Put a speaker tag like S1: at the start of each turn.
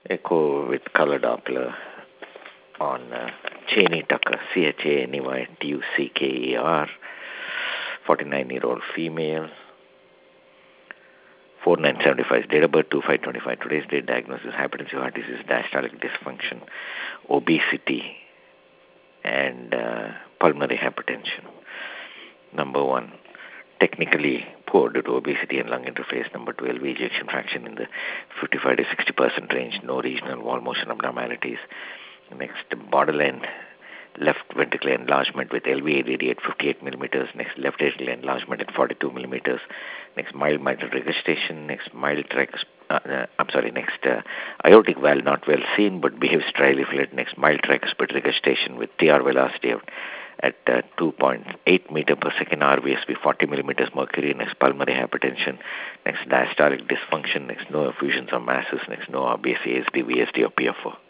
S1: Echo with color Doppler on Cheney Tucker, Chaneytucker, 49-year-old female, 4975, date of birth 2525, today's date diagnosis, hypertensive heart disease, diastolic dysfunction, obesity, and pulmonary hypertension. Number 1, technically poor due to obesity and lung interface. Number 2, LV ejection fraction in the 55 to 60% range, no regional wall motion abnormalities. Next, borderline left ventricular enlargement with LV ADD at 58 millimeters. Next, left atrial enlargement at 42 millimeters. Next, mild mitral regurgitation. Next, aortic valve not well seen but behaves trileaflet. Next, mild tricuspid regurgitation with TR velocity at 2.8 meter per second, RVSP 40 millimeters mercury. Next, pulmonary hypertension. Next, diastolic dysfunction. Next, no effusions or masses. Next, no RBC, ASD, VSD or PFO.